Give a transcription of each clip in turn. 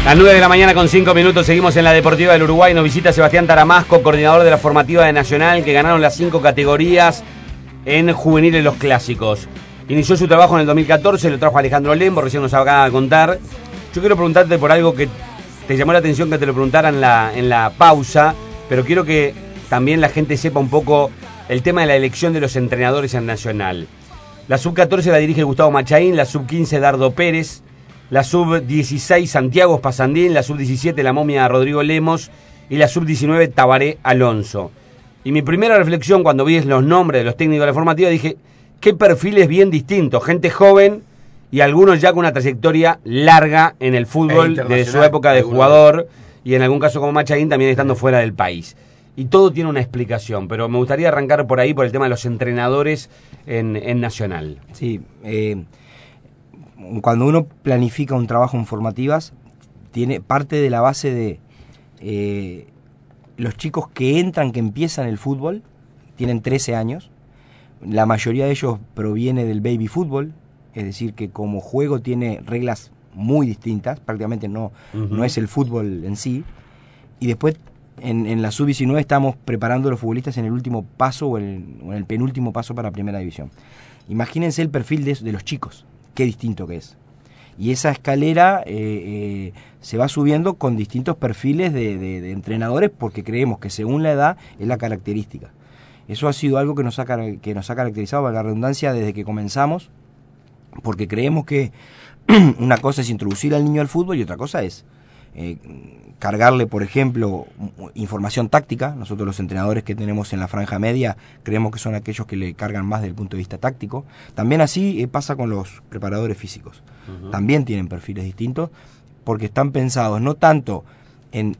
Las 9 de la mañana con 5 minutos, seguimos en la Deportiva del Uruguay. Nos visita Sebastián Taramasco, coordinador de la formativa de Nacional, que ganaron las 5 categorías en juveniles los clásicos. Inició su trabajo en el 2014, lo trajo Alejandro Lembo, recién nos acaba de contar. Yo quiero preguntarte por algo que te llamó la atención que te lo preguntara en la pausa, pero quiero que también la gente sepa un poco el tema de la elección de los entrenadores en Nacional. La sub-14 la dirige Gustavo Machaín, la sub-15 Dardo Pérez, la sub-16 Santiago Spasandín, la sub-17 la momia Rodrigo Lemos y la sub-19 Tabaré Alonso. Y mi primera reflexión cuando vi los nombres de los técnicos de la formativa, dije, qué perfiles bien distintos, gente joven y algunos ya con una trayectoria larga en el fútbol desde su época de jugador y en algún caso como Machaín también estando fuera del país. Y todo tiene una explicación, pero me gustaría arrancar por ahí, por el tema de los entrenadores en Nacional. Sí, cuando uno planifica un trabajo en formativas, tiene parte de la base de los chicos que entran, que empiezan el fútbol, tienen 13 años. La mayoría de ellos proviene del baby fútbol, es decir, que como juego tiene reglas muy distintas, prácticamente no es el fútbol en sí. Y después en la sub-19 estamos preparando a los futbolistas en el último paso o en el penúltimo paso para Primera División. Imagínense el perfil de los chicos, qué distinto que es. Y esa escalera se va subiendo con distintos perfiles de entrenadores, porque creemos que según la edad es la característica. Eso ha sido algo que nos ha caracterizado, a la redundancia, desde que comenzamos, porque creemos que una cosa es introducir al niño al fútbol y otra cosa es cargarle, por ejemplo, información táctica. Nosotros los entrenadores que tenemos en la franja media creemos que son aquellos que le cargan más desde el punto de vista táctico. También así pasa con los preparadores físicos. También tienen perfiles distintos porque están pensados no tanto en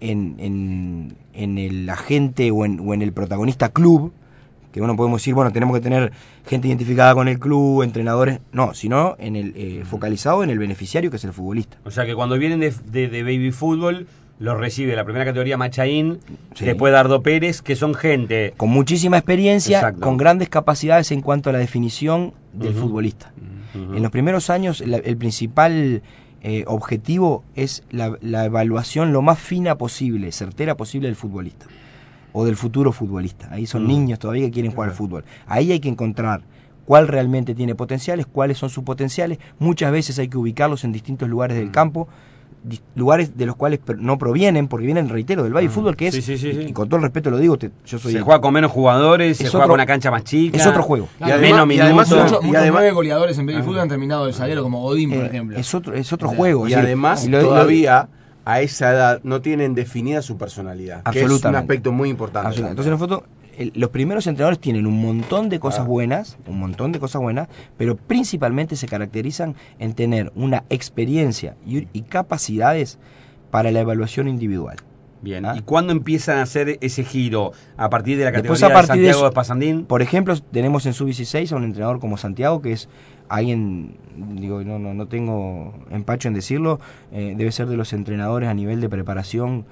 el agente o en el protagonista club, que uno podemos decir, bueno, tenemos que tener gente identificada con el club, entrenadores, no, sino en el focalizado en el beneficiario, que es el futbolista. O sea que cuando vienen de baby fútbol, los recibe la primera categoría Machaín, sí, después Dardo Pérez, que son gente con muchísima experiencia, exacto, con grandes capacidades en cuanto a la definición del futbolista. En los primeros años el principal objetivo es la evaluación lo más fina posible, certera posible del futbolista o del futuro futbolista. Ahí son niños todavía que quieren jugar al fútbol. Ahí hay que encontrar cuál realmente tiene potenciales, cuáles son sus potenciales. Muchas veces hay que ubicarlos en distintos lugares del campo, lugares de los cuales no provienen, porque vienen, reitero, del baby fútbol, que es, y con todo el respeto lo digo, yo soy... Se juega con menos jugadores, se juega con una cancha más chica. Es otro juego. Y además, muchos 9 goleadores en baby fútbol han terminado de zaguero, como Godín, por ejemplo. Es otro juego. Y además, todavía a esa edad no tienen definida su personalidad, que es un aspecto muy importante. Entonces, en la foto, los primeros entrenadores tienen un montón de cosas buenas, pero principalmente se caracterizan en tener una experiencia y capacidades para la evaluación individual. Bien, ¿y cuándo empiezan a hacer ese giro? ¿A partir de la categoría de Santiago Spasandín? Por ejemplo, tenemos en sub-16 a un entrenador como Santiago, que es alguien, digo, no tengo empacho en decirlo, debe ser de los entrenadores a nivel de preparación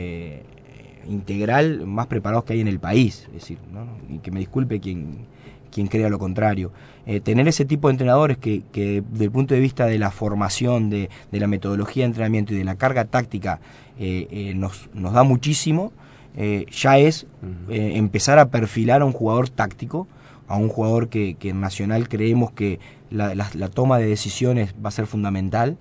integral más preparados que hay en el país, es decir, ¿no? Y que me disculpe quien crea lo contrario. Tener ese tipo de entrenadores que desde el punto de vista de la formación, de la metodología de entrenamiento y de la carga táctica nos da muchísimo, ya es empezar a perfilar a un jugador táctico, a un jugador que en Nacional creemos que la toma de decisiones va a ser fundamental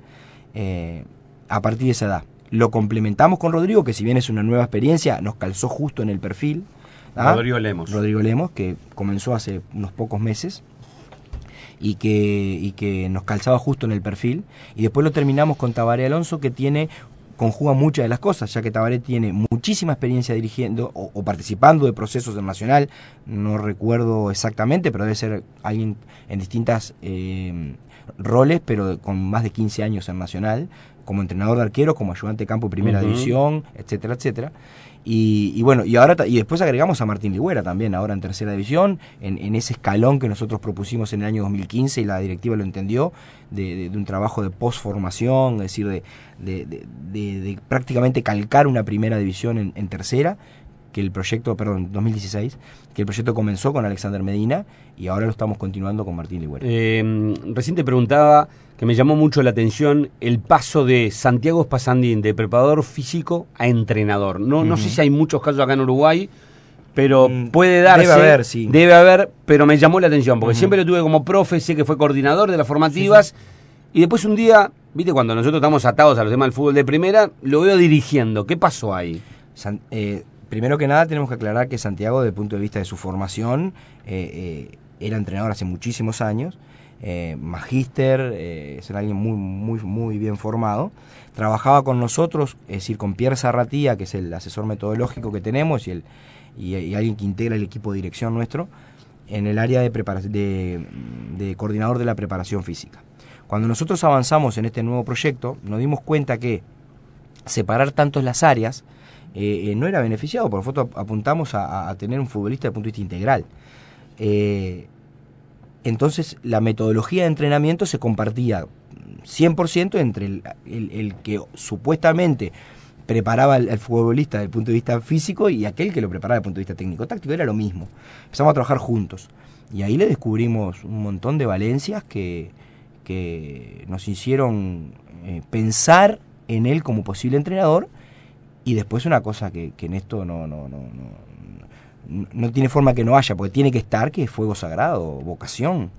a partir de esa edad. Lo complementamos con Rodrigo, que si bien es una nueva experiencia, nos calzó justo en el perfil. Rodrigo Lemos, que comenzó hace unos pocos meses y que nos calzaba justo en el perfil. Y después lo terminamos con Tabaré Alonso, que conjuga muchas de las cosas, ya que Tabaré tiene muchísima experiencia dirigiendo o participando de procesos en Nacional. No recuerdo exactamente, pero debe ser alguien en distintas roles, pero con más de 15 años en Nacional, como entrenador de arqueros, como ayudante de campo de Primera División, etcétera, etcétera. Y bueno, y después agregamos a Martín Ligüera también, ahora en Tercera División, en ese escalón que nosotros propusimos en el año 2015 y la directiva lo entendió, de un trabajo de posformación, es decir, de prácticamente calcar una Primera División en Tercera, el proyecto, 2016, que el proyecto comenzó con Alexander Medina y ahora lo estamos continuando con Martín Ligüera. Recién te preguntaba, que me llamó mucho la atención, el paso de Santiago Spasandín, de preparador físico a entrenador. No sé si hay muchos casos acá en Uruguay, pero puede darse. Debe haber, sí. Debe haber, pero me llamó la atención, porque siempre lo tuve como profe, sé que fue coordinador de las formativas, y después un día, viste, cuando nosotros estamos atados a los temas del fútbol de primera, lo veo dirigiendo. ¿Qué pasó ahí? Primero que nada tenemos que aclarar que Santiago, desde el punto de vista de su formación, era entrenador hace muchísimos años, magíster, es alguien muy bien formado. Trabajaba con nosotros, es decir, con Pierre Sarratía, que es el asesor metodológico que tenemos y alguien que integra el equipo de dirección nuestro, en el área de coordinador de la preparación física. Cuando nosotros avanzamos en este nuevo proyecto, nos dimos cuenta que separar tanto las áreas no era beneficiado, porque nosotros apuntamos a tener un futbolista desde el punto de vista integral. Entonces la metodología de entrenamiento se compartía 100% entre el que supuestamente preparaba al futbolista desde el punto de vista físico y aquel que lo preparaba desde el punto de vista técnico-táctico, era lo mismo. Empezamos a trabajar juntos y ahí le descubrimos un montón de valencias que nos hicieron pensar en él como posible entrenador. Y después una cosa que en esto no tiene forma que no haya, porque tiene que estar, que es fuego sagrado, vocación.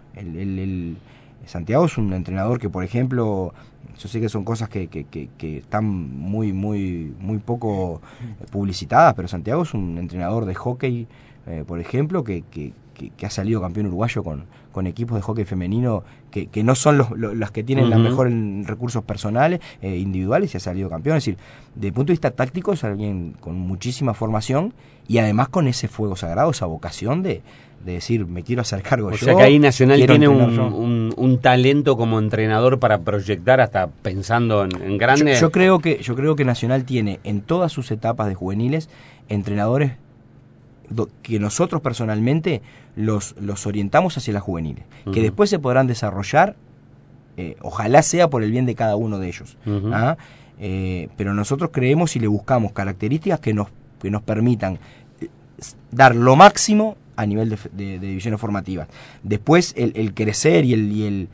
Santiago es un entrenador que, por ejemplo, yo sé que son cosas que están muy poco publicitadas, pero Santiago es un entrenador de hockey, por ejemplo, que ha salido campeón uruguayo con equipos de hockey femenino que no son los que tienen los mejores recursos personales, individuales, y ha salido campeón. Es decir, desde el punto de vista táctico es alguien con muchísima formación y además con ese fuego sagrado, esa vocación de decir, me quiero hacer cargo yo. O sea que ahí Nacional tiene un talento como entrenador para proyectar, hasta pensando en grande. Yo creo que Nacional tiene en todas sus etapas de juveniles entrenadores que nosotros personalmente los orientamos hacia las juveniles, que después se podrán desarrollar, ojalá sea por el bien de cada uno de ellos, pero nosotros creemos y le buscamos características que nos permitan dar lo máximo a nivel de divisiones formativas. Después el crecer y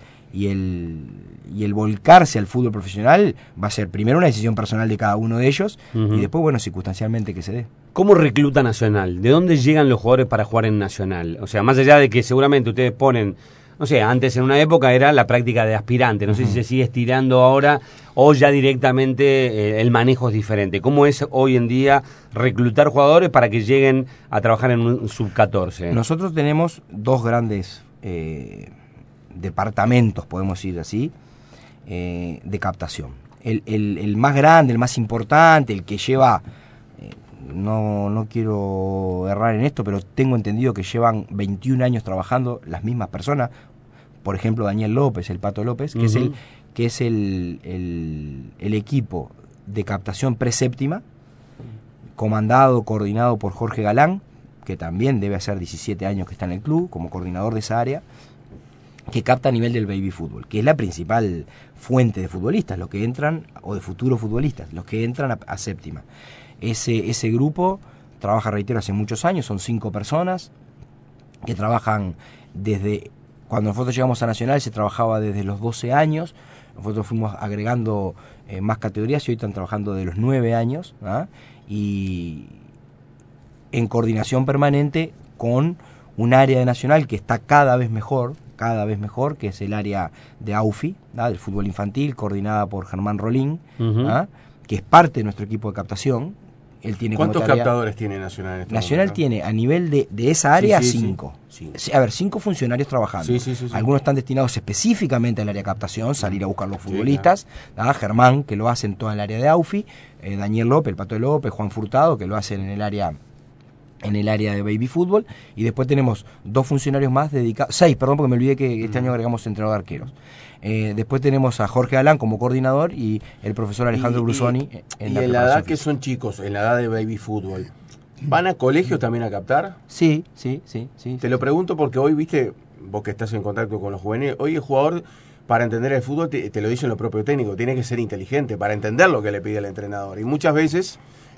el volcarse al fútbol profesional va a ser primero una decisión personal de cada uno de ellos y después, bueno, circunstancialmente que se dé. ¿Cómo recluta Nacional? ¿De dónde llegan los jugadores para jugar en Nacional? O sea, más allá de que seguramente ustedes ponen, no sé, antes en una época era la práctica de aspirante, no sé si se sigue estirando ahora o ya directamente el manejo es diferente. ¿Cómo es hoy en día reclutar jugadores para que lleguen a trabajar en un sub-14? Nosotros tenemos dos grandes departamentos, podemos decir así, de captación. El más grande, el más importante, el que lleva, no quiero errar en esto, pero tengo entendido que llevan 21 años trabajando las mismas personas. Por ejemplo, Daniel López, el Pato López, que es el equipo de captación preséptima, coordinado por Jorge Galán, que también debe hacer 17 años que está en el club, como coordinador de esa área, que capta a nivel del baby fútbol, que es la principal fuente de futbolistas, los que entran, o de futuros futbolistas, los que entran a séptima. Ese grupo trabaja, reitero, hace muchos años, son 5 personas que trabajan desde, cuando nosotros llegamos a Nacional se trabajaba desde los 12 años, nosotros fuimos agregando más categorías y hoy están trabajando de los 9 años, y en coordinación permanente con un área de Nacional que está cada vez mejor, que es el área de AUFI, del fútbol infantil, coordinada por Germán Rolín, que es parte de nuestro equipo de captación. Él tiene ¿Cuántos captadores tiene Nacional en este Nacional momento? Tiene a nivel de esa área 5. Sí. A ver, 5 funcionarios trabajando. Sí. Algunos están destinados específicamente al área de captación, salir a buscar los futbolistas. Claro. Germán, que lo hace en toda el área de AUFI. Daniel López, el Pato López, Juan Furtado, que lo hacen en el área de baby fútbol. Y después tenemos 2 funcionarios más dedicados, 6, perdón, porque me olvidé que este año agregamos entrenador de arqueros. Después tenemos a Jorge Alán como coordinador y el profesor Alejandro Brusoni. En la edad que son chicos, en la edad de baby fútbol, ¿van a colegios también a captar? Sí. Te lo pregunto porque hoy, viste, vos que estás en contacto con los juveniles, hoy el jugador, para entender el fútbol, te lo dicen los propios técnicos, tiene que ser inteligente para entender lo que le pide el entrenador. Y muchas veces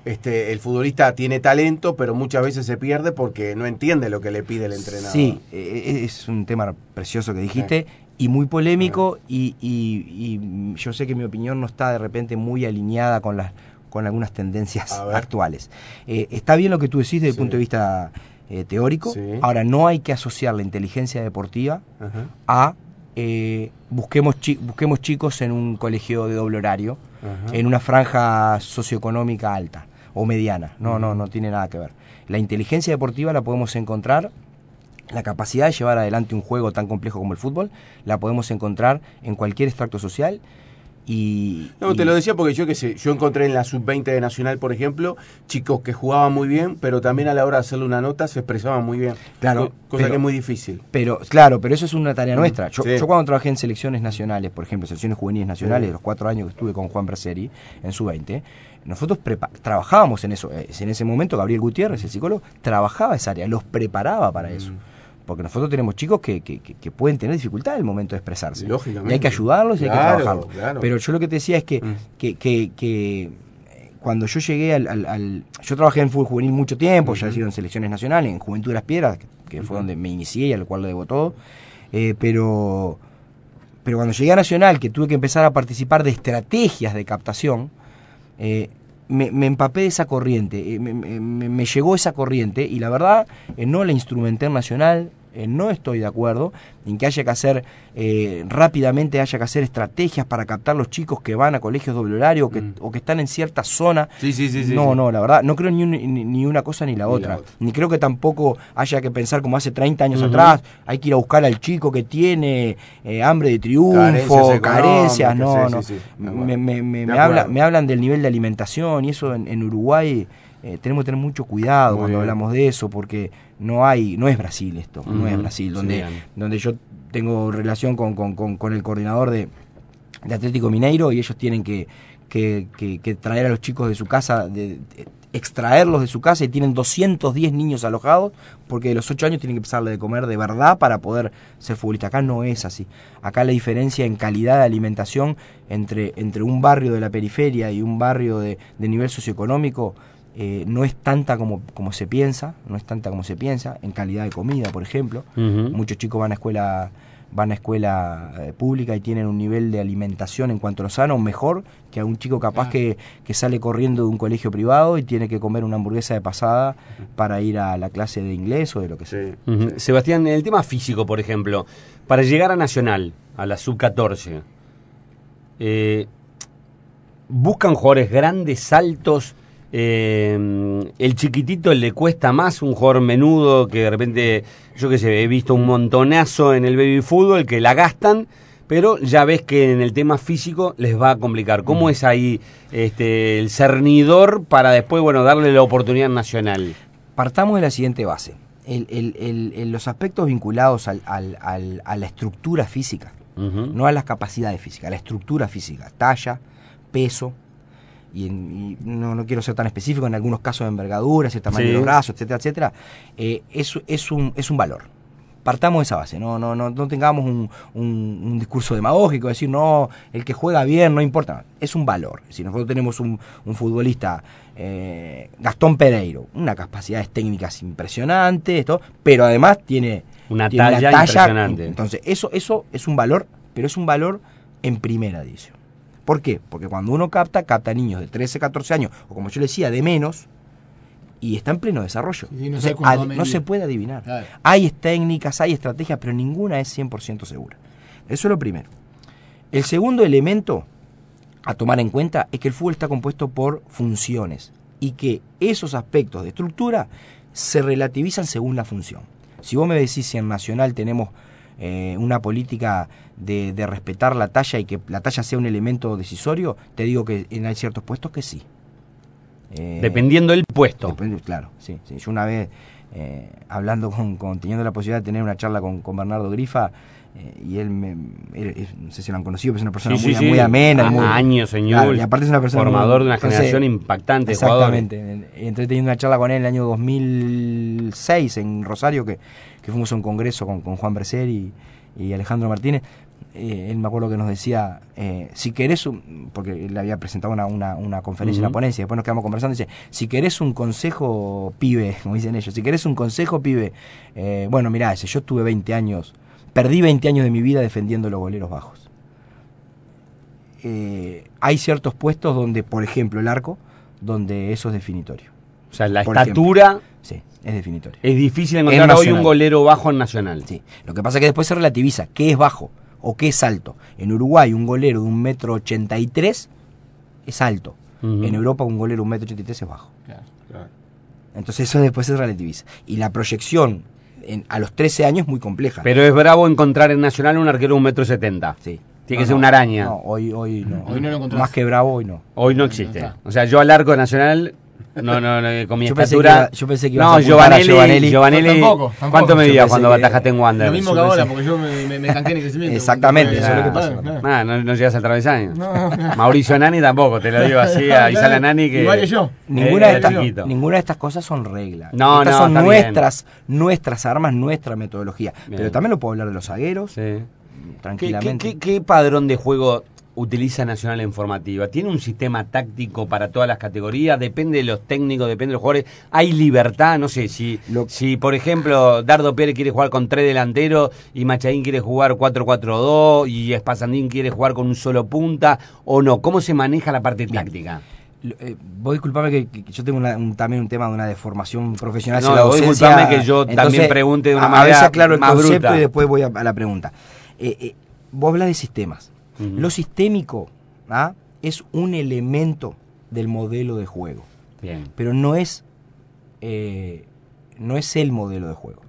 el futbolista tiene talento, pero muchas veces se pierde porque no entiende lo que le pide el entrenador. Sí, es un tema precioso que dijiste y muy polémico y yo sé que mi opinión no está de repente muy alineada con algunas tendencias actuales. Está bien lo que tú decís desde el punto de vista teórico. Ahora, no hay que asociar la inteligencia deportiva a busquemos chicos en un colegio de doble horario, en una franja socioeconómica alta o mediana. No tiene nada que ver. La inteligencia deportiva la podemos encontrar, la capacidad de llevar adelante un juego tan complejo como el fútbol, la podemos encontrar en cualquier extracto social. Te lo decía porque yo encontré en la sub-20 de Nacional, por ejemplo, chicos que jugaban muy bien, pero también a la hora de hacerle una nota se expresaban muy bien. Claro, cosa que es muy difícil. Pero eso es una tarea nuestra. Yo cuando trabajé en selecciones nacionales, por ejemplo, selecciones juveniles nacionales, los 4 años que estuve con Juan Braceri en sub-20, nosotros trabajábamos en eso. En ese momento Gabriel Gutiérrez, el psicólogo, trabajaba esa área, los preparaba para eso. Porque nosotros tenemos chicos que pueden tener dificultad en el momento de expresarse. Lógicamente. Y hay que ayudarlos y hay que trabajarlos. Claro. Pero yo lo que te decía es que cuando yo llegué yo trabajé en fútbol juvenil mucho tiempo, ya he sido en selecciones nacionales, en Juventud de las Piedras, que fue donde me inicié y al cual le debo todo. Pero cuando llegué a Nacional, que tuve que empezar a participar de estrategias de captación, me empapé de esa corriente, me llegó esa corriente y la verdad no la instrumenté en Nacional. No estoy de acuerdo en que haya que hacer rápidamente estrategias para captar los chicos que van a colegios doble horario o que están en cierta zona. No, la verdad, no creo ni una cosa ni la otra. Ni creo que tampoco haya que pensar como hace 30 años atrás, hay que ir a buscar al chico que tiene hambre de triunfo, carencias. Me hablan del nivel de alimentación y eso en Uruguay. Tenemos que tener mucho cuidado cuando hablamos de eso, porque no es Brasil esto, no es Brasil, donde yo tengo relación con el coordinador de Atlético Mineiro y ellos tienen que traer a los chicos de su casa, extraerlos de su casa y tienen 210 niños alojados porque de los 8 años tienen que empezarle de comer de verdad para poder ser futbolista. Acá no es así. Acá la diferencia en calidad de alimentación entre un barrio de la periferia y un barrio de nivel socioeconómico no es tanta como se piensa, en calidad de comida, por ejemplo. Muchos chicos van a escuela pública y tienen un nivel de alimentación en cuanto a lo sano mejor que a un chico capaz que sale corriendo de un colegio privado y tiene que comer una hamburguesa de pasada para ir a la clase de inglés o de lo que sea. Sebastián, en el tema físico, por ejemplo, para llegar a Nacional, a la sub-14, buscan jugadores grandes, altos. El chiquitito le cuesta más, un jugador menudo que de repente, yo qué sé, he visto un montonazo en el baby fútbol que la gastan, pero ya ves que en el tema físico les va a complicar. ¿Cómo es ahí el cernidor para después, darle la oportunidad nacional? Partamos de la siguiente base. Los aspectos vinculados a la estructura física, no a las capacidades físicas, a la estructura física, talla, peso, y no quiero ser tan específico, en algunos casos de envergadura, ese tamaño de los brazos, etcétera, es un valor. Partamos de esa base, no tengamos un discurso demagógico, decir, no, el que juega bien, no importa, es un valor. Si nosotros tenemos un futbolista, Gastón Pereiro, unas capacidades técnicas impresionantes, pero además tiene una talla impresionante. Entonces, eso es un valor, pero es un valor en primera división. ¿Por qué? Porque cuando uno capta niños de 13, 14 años, o como yo le decía, de menos, y está en pleno desarrollo. Entonces, no se puede adivinar. Claro. Hay técnicas, hay estrategias, pero ninguna es 100% segura. Eso es lo primero. El segundo elemento a tomar en cuenta es que el fútbol está compuesto por funciones y que esos aspectos de estructura se relativizan según la función. Si vos me decís si en Nacional tenemos una política de respetar la talla y que la talla sea un elemento decisorio, te digo que hay ciertos puestos que sí. Dependiendo del puesto. Claro, sí. Yo una vez, hablando teniendo la posibilidad de tener una charla con Bernardo Grifa, y él no sé si lo han conocido, pero es una persona muy amena. Años, señor. Claro, y aparte es una persona formador de una generación impactante. Exactamente. Entré teniendo una charla con él en el año 2006 en Rosario, que fuimos a un congreso con Juan Braceri y Alejandro Martínez. él me acuerdo que nos decía, si querés, porque él había presentado una conferencia, una ponencia, después nos quedamos conversando, dice, si querés un consejo, pibe, como dicen ellos, si querés un consejo, pibe, bueno, mirá, yo estuve 20 años, perdí 20 años de mi vida defendiendo los goleros bajos. Hay ciertos puestos donde, por ejemplo, el arco, donde eso es definitorio. O sea, la estatura... Ejemplo, sí, es definitorio. Es difícil encontrar hoy un golero bajo en Nacional. Sí. Lo que pasa es que después se relativiza. ¿Qué es bajo o qué es alto? En Uruguay un golero de 1,83 m es alto. En Europa un golero de 1,83 m es bajo. Claro. Entonces eso después se relativiza. Y la proyección a los 13 años es muy compleja. Pero es bravo encontrar en Nacional un arquero de 1,70 m. Sí. Tiene que ser una araña. No, hoy no. Hoy no lo encontrás. Más que bravo, hoy no. Hoy no existe. O sea, yo al arco de Nacional... No, con mi estatura. Yo pensé que ibas a Giovanelli. Tampoco, ¿Cuánto medía cuando batajaste en Wander? Lo mismo que ahora, porque yo me estanqué en el crecimiento. Exactamente, eso es lo que pasa. No llegas al travesaño. Mauricio Nani tampoco, te lo digo así a Isala Nani que... Igual que yo. Ninguna de estas cosas son reglas. Estas son nuestras armas, nuestra metodología. Bien. Pero también lo puedo hablar de los zagueros, tranquilamente. ¿Qué padrón de juego utiliza Nacional en formativa? ¿Tiene un sistema táctico para todas las categorías? ¿Depende de los técnicos, depende de los jugadores? ¿Hay libertad? No sé, si por ejemplo Dardo Pérez quiere jugar con 3 delanteros y Machaín quiere jugar 4-4-2 y Espasandín quiere jugar con un solo punta, ¿o no? ¿Cómo se maneja la parte táctica? Vos disculpame que yo tengo también un tema de una deformación profesional. No, vos disculpame que yo también pregunte de una manera a veces aclaro el concepto bruta. Y después voy a la pregunta. Vos hablas de sistemas. Lo sistémico es un elemento del modelo de juego. Bien. Pero no es el modelo de juego.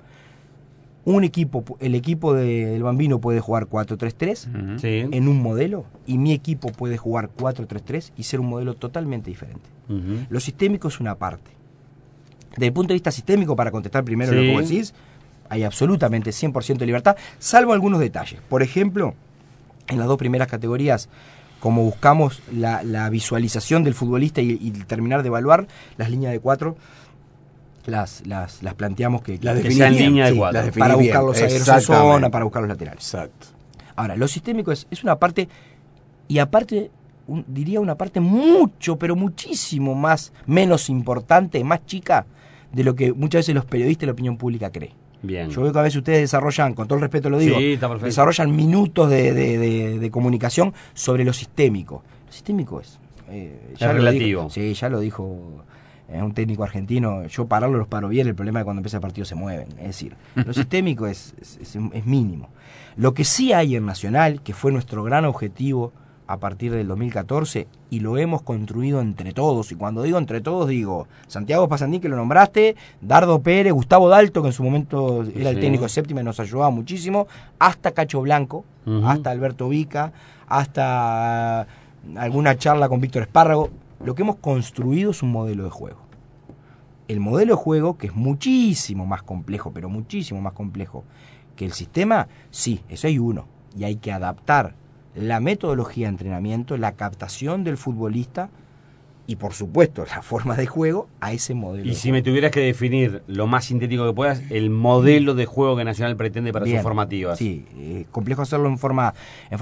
El equipo del Bambino puede jugar 4-3-3 sí, en un modelo, y mi equipo puede jugar 4-3-3 y ser un modelo totalmente diferente. Lo sistémico es una parte. Desde el punto de vista sistémico, para contestar primero lo que vos decís, hay absolutamente 100% de libertad, salvo algunos detalles. Por ejemplo, en las 2 primeras categorías, como buscamos la visualización del futbolista y terminar de evaluar, las líneas de 4 las planteamos que sean línea de 4 para buscar los zagueros en zona, para buscar los laterales. Exacto. Ahora, lo sistémico es una parte, y aparte diría una parte mucho, pero muchísimo menos importante, más chica de lo que muchas veces los periodistas y la opinión pública creen. Bien. Yo veo que a veces ustedes desarrollan, con todo el respeto lo digo, desarrollan minutos de comunicación sobre lo sistémico. Lo sistémico es relativo. Ya lo dijo un técnico argentino. Yo pararlo los paro bien, el problema es que cuando empieza el partido se mueven. Es decir, lo sistémico es mínimo. Lo que sí hay en Nacional, que fue nuestro gran objetivo a partir del 2014, y lo hemos construido entre todos, y cuando digo entre todos digo Santiago Espasandín, que lo nombraste, Dardo Pérez, Gustavo Dalto, que en su momento era el técnico de séptima y nos ayudaba muchísimo, hasta Cacho Blanco, hasta Alberto Vica, hasta alguna charla con Víctor Espárrago. Lo que hemos construido es un modelo de juego. El modelo de juego, que es muchísimo más complejo, pero muchísimo más complejo que el sistema, sí, eso hay uno, y hay que adaptar la metodología de entrenamiento, la captación del futbolista y, por supuesto, la forma de juego a ese modelo. Y si me tuvieras que definir lo más sintético que puedas, el modelo de juego que Nacional pretende para sus formativas. Sí, complejo hacerlo en forma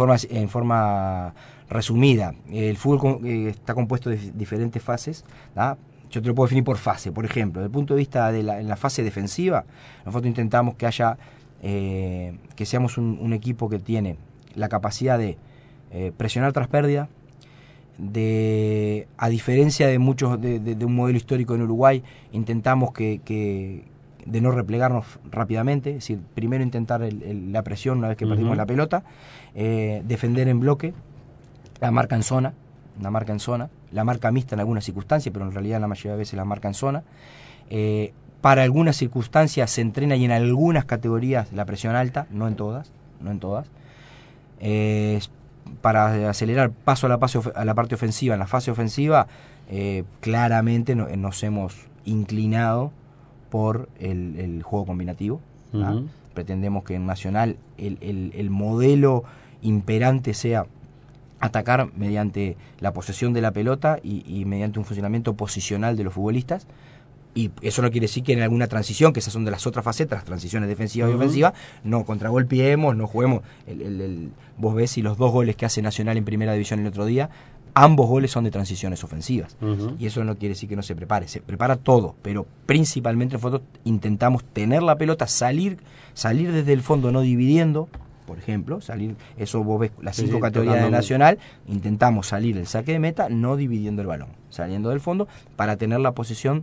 resumida. El fútbol está compuesto de diferentes fases, ¿da? Yo te lo puedo definir por fase. Por ejemplo, desde el punto de vista en la fase defensiva, nosotros intentamos que haya que seamos un equipo que tiene la capacidad de presionar tras pérdida, a diferencia de muchos de un modelo histórico en Uruguay, intentamos de no replegarnos rápidamente, es decir, primero intentar la presión una vez que perdimos la pelota, defender en bloque, la marca en zona, la marca mixta en algunas circunstancias, pero en realidad la mayoría de veces la marca en zona. Para algunas circunstancias se entrena, y en algunas categorías la presión alta, no en todas. Para acelerar paso a la parte ofensiva, en la fase ofensiva, claramente nos hemos inclinado por el juego combinativo. Pretendemos que en Nacional el modelo imperante sea atacar mediante la posesión de la pelota y mediante un funcionamiento posicional de los futbolistas, Y eso no quiere decir que en alguna transición, que esas son de las otras facetas, las transiciones defensivas y ofensivas, no contragolpeemos, no juguemos. Vos ves si los 2 goles que hace Nacional en Primera División el otro día, ambos goles son de transiciones ofensivas. Y eso no quiere decir que no se prepara todo, pero principalmente nosotros intentamos tener la pelota, salir desde el fondo, no dividiendo. Por ejemplo, eso vos ves las 5 categorías de Nacional, intentamos salir el saque de meta, no dividiendo el balón, saliendo del fondo para tener la posesión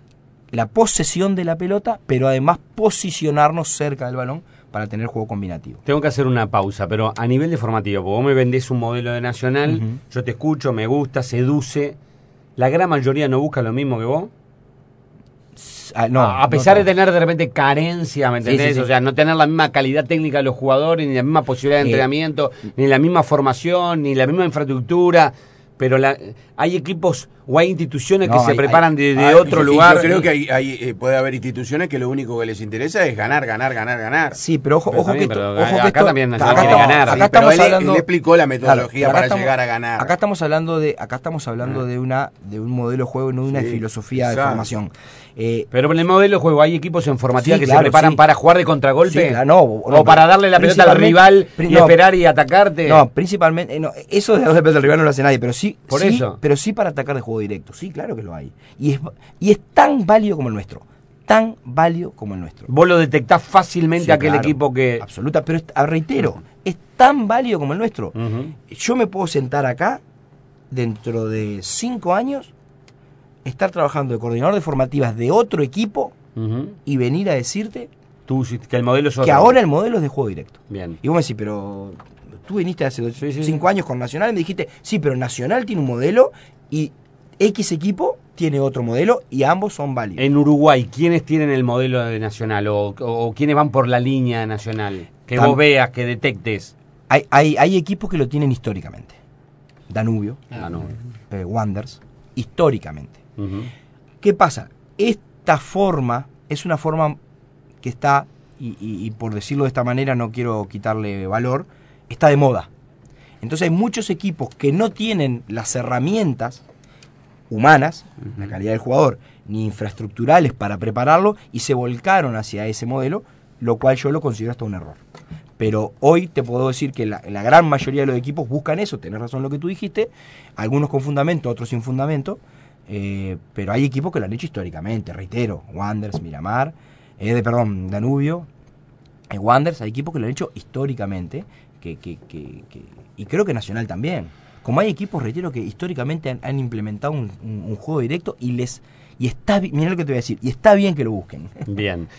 de la pelota, pero además posicionarnos cerca del balón para tener juego combinativo. Tengo que hacer una pausa, pero a nivel de formativo, porque vos me vendés un modelo de Nacional, yo te escucho, me gusta, seduce, la gran mayoría no busca lo mismo que vos. No, a pesar de tener de repente carencia, ¿me entendés? Sí. O sea, no tener la misma calidad técnica de los jugadores, ni la misma posibilidad de entrenamiento, ni la misma formación, ni la misma infraestructura, pero hay equipos o hay instituciones que se preparan de otro lugar. Yo creo que puede haber instituciones que lo único que les interesa es ganar. Sí, pero ojo que acá también Nacional quiere ganar. Acá estamos hablando, él explicó la metodología para llegar a ganar. Acá estamos hablando de un modelo de juego, no de una filosofía de formación. Pero en el modelo de juego hay equipos en formativa que se preparan para jugar de contragolpe, o para darle la pelota al rival y esperar y atacarte. No, principalmente eso de darle la pelota al rival no lo hace nadie, pero sí para atacar de juego directo. Sí, claro que lo hay. Y es tan válido como el nuestro. Vos lo detectás fácilmente aquel equipo que... Absoluta, pero reitero, es tan válido como el nuestro. Yo me puedo sentar acá, dentro de 5 años, estar trabajando de coordinador de formativas de otro equipo y venir a decirte que el modelo es otro. Que ahora el modelo es de juego directo. Bien. Y vos me decís, pero tú viniste hace 5 años con Nacional y me dijiste, sí, pero Nacional tiene un modelo y X equipo tiene otro modelo y ambos son válidos. En Uruguay, ¿quiénes tienen el modelo de Nacional o quiénes van por la línea Nacional? Que vos veas, que detectes. Hay equipos que lo tienen históricamente. Danubio. Wanderers, históricamente. ¿Qué pasa? Esta forma es una forma que está, y por decirlo de esta manera no quiero quitarle valor, está de moda. Entonces hay muchos equipos que no tienen las herramientas humanas, la calidad del jugador, ni infraestructurales para prepararlo, y se volcaron hacia ese modelo, lo cual yo lo considero hasta un error. Pero hoy te puedo decir que la gran mayoría de los equipos buscan eso, tenés razón lo que tú dijiste, algunos con fundamento, otros sin fundamento, pero hay equipos que lo han hecho históricamente, reitero, Wanderers, Miramar, Danubio, Wanderers, hay equipos que lo han hecho históricamente, y creo que Nacional también. Como hay equipos, reitero, que históricamente han implementado un juego directo y está, mirá lo que te voy a decir, y está bien que lo busquen. Bien.